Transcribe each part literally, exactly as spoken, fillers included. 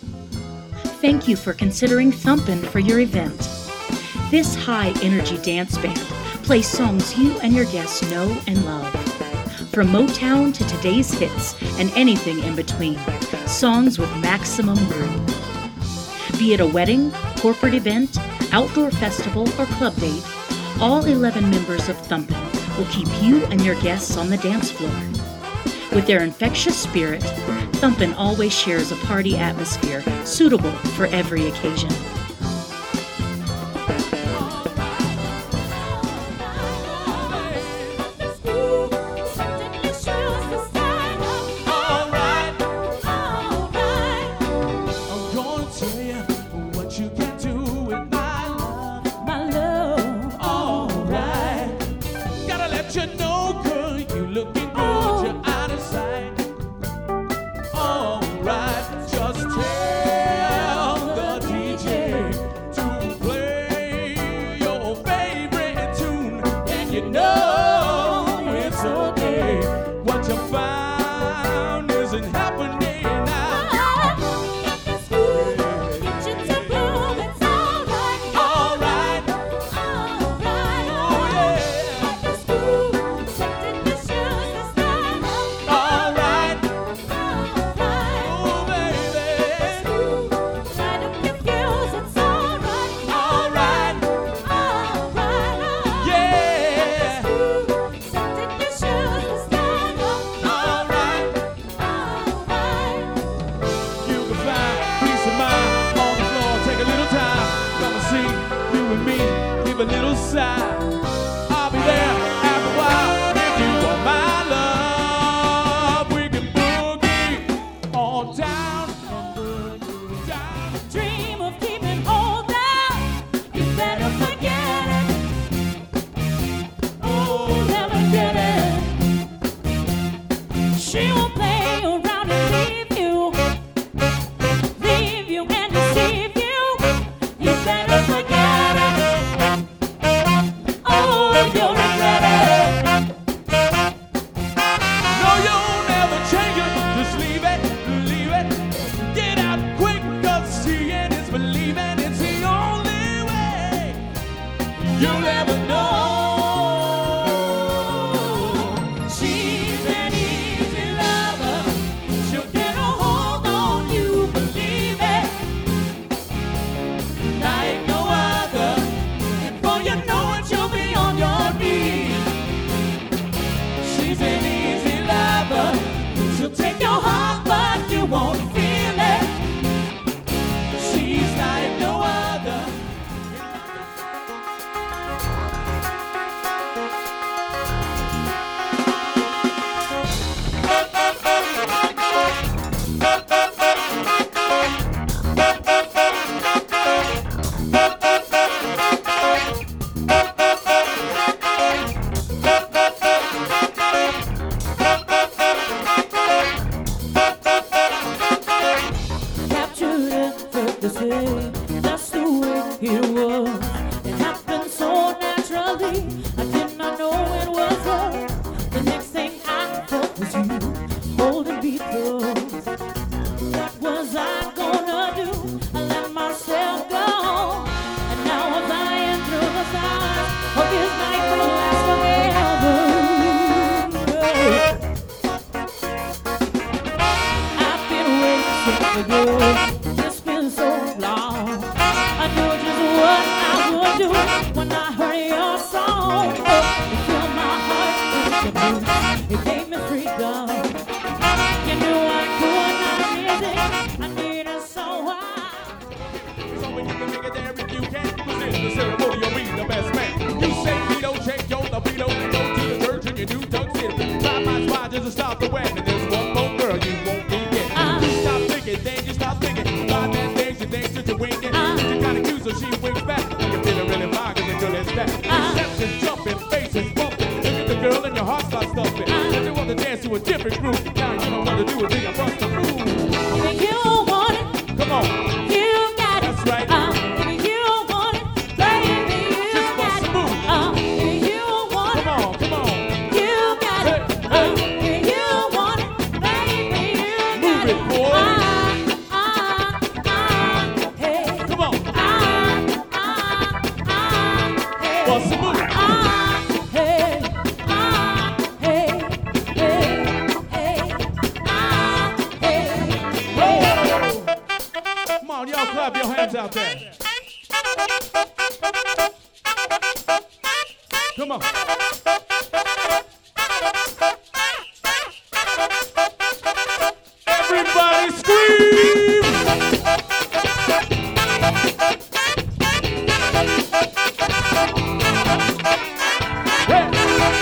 Thank you for considering Thumpin' for your event. This high-energy dance band plays songs you and your guests know and love. From Motown to today's hits and anything in between, songs with maximum groove. Be it a wedding, corporate event, outdoor festival, or club date, all eleven members of Thumpin' will keep you and your guests on the dance floor. With their infectious spirit, Thumpin' always shares a party atmosphere suitable for every occasion. Girl and your heart starts stuffing. If you want to dance to a different group, now you don't want to do it, then you bust Y'all clap your hands out there. Come on. Everybody scream! Hey.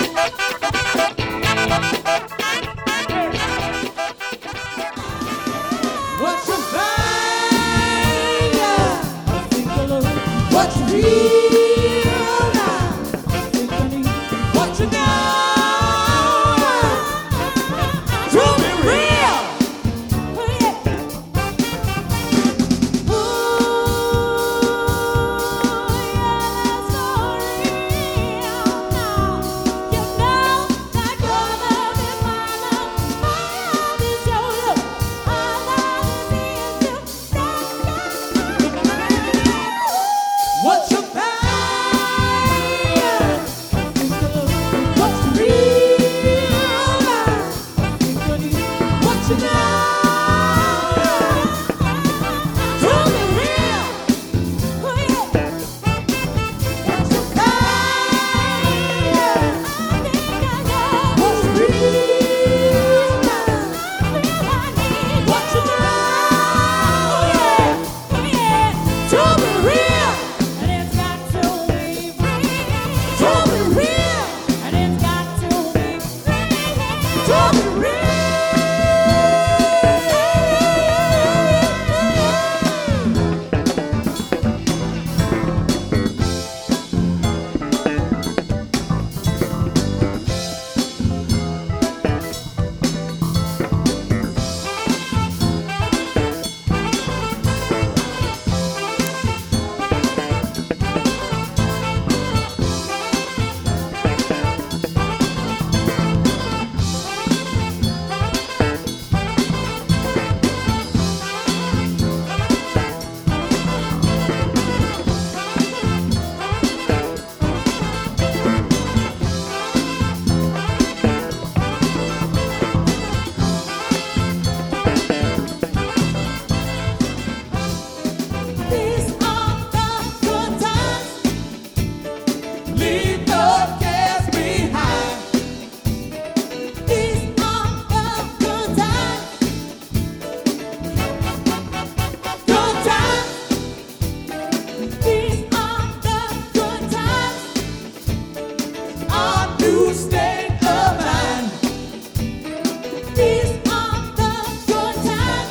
What's your fire? What's real now? What you know? Truth be real. Ooh, yeah, so real now. You know that your love is my love, my love is your love, our love is you. What's your fire? What's real now? What you know? Truth be real. Oh, yeah. What's your fire? What's real now? What you know? Oh, yeah. Oh, yeah. Truth be real. And it's got to be real. Truth be real. And it's got to be real. Truth be real. These are the good times. Leave the cares behind. These are the good times. Good times. These are the good times. Our new state of mind. These are the good times.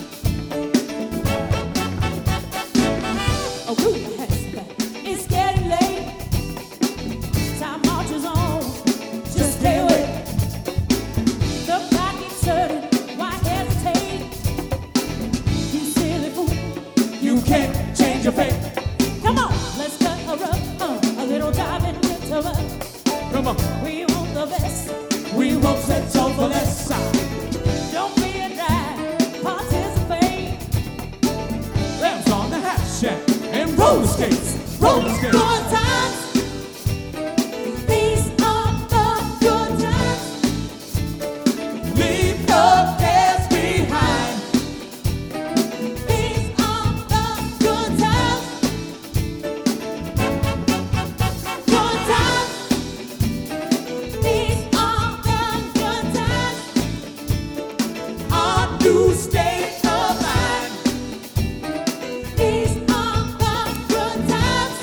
Oh, yes. It's getting late. Time marches on. Just stay away. The clock is turning. Why hesitate? You silly fool. You can't change your fate. Come on, let's cut a rug. Uh, a little time and winter rug. Come on. We want the best. We won't settle for less. Don't be a drag. Participate. Lambs on the hat shack and roller skates. Roller skates. Good times. These are the good times. Leave the cares behind. These are the good times. Good times. These are the good times. our new state of mind. These are the good times.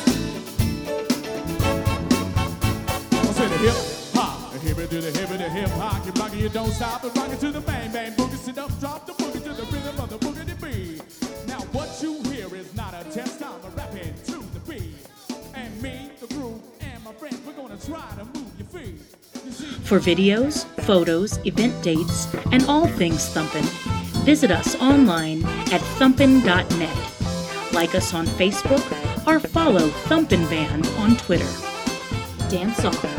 I'll say the hip hop, the hip it to the hip it, the hip hop. You rock it, you don't stop it, rock it to the bang bang boogie. Sit up, drop the boogie to the rhythm of the boogity beat. Now what you hear is not a test, I'm a rapping to the beat. And me, the groove, and my friends, we're gonna try to move your feet. You see, For videos, photos, event dates, and all things Thumpin', visit us online at thumpin dot net. Like us on Facebook or follow Thumpin' Band on Twitter. Dance on.